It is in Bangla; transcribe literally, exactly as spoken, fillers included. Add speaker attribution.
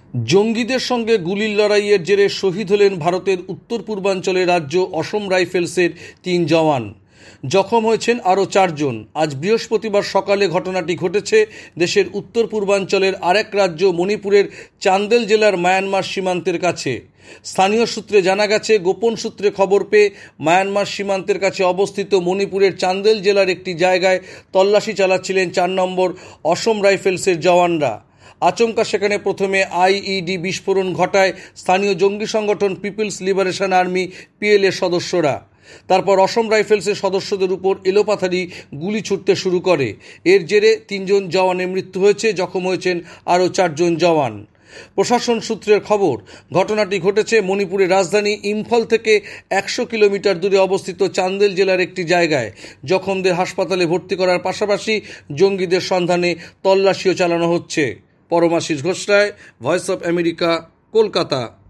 Speaker 1: জঙ্গিদের সঙ্গে গুলির লড়াইয়ের জেরে শহীদ হলেন ভারতের উত্তর পূর্বাঞ্চলের রাজ্য অসম রাইফেলসের তিন জওয়ান। জখম হয়েছেন আরও চারজন। আজ বৃহস্পতিবার সকালে ঘটনাটি ঘটেছে দেশের উত্তর পূর্বাঞ্চলের আরেক রাজ্য মণিপুরের চান্দেল জেলার মায়ানমার সীমান্তের কাছে। স্থানীয় সূত্রে জানা গেছে, গোপন সূত্রে খবর পেয়ে মায়ানমার সীমান্তের কাছে অবস্থিত মণিপুরের চান্দেল জেলার একটি জায়গায় তল্লাশি চালাচ্ছিলেন চার নম্বর অসম রাইফেলসের জওয়ানরা। আচমকা সেখানে প্রথমে আইইডি বিস্ফোরণ ঘটায় স্থানীয় জঙ্গি সংগঠন পিপলস লিবারেশন আর্মি পিএলএ সদস্যরা। তারপর অসম রাইফেলসের সদস্যদের উপর এলোপাথারি গুলি ছুটতে শুরু করে। এর জেরে তিনজন জওয়ানের মৃত্যু হয়েছে, জখম হয়েছেন আরও চারজন জওয়ান। প্রশাসন সূত্রের খবর, ঘটনাটি ঘটেছে মণিপুরের রাজধানী ইম্ফল থেকে একশো কিলোমিটার দূরে অবস্থিত চান্দেল জেলার একটি জায়গায়। জখমদের হাসপাতালে ভর্তি করার পাশাপাশি জঙ্গিদের সন্ধানে তল্লাশিও চালানো হচ্ছে। Paramashis Ghosh Ray, voice of America, Kolkata.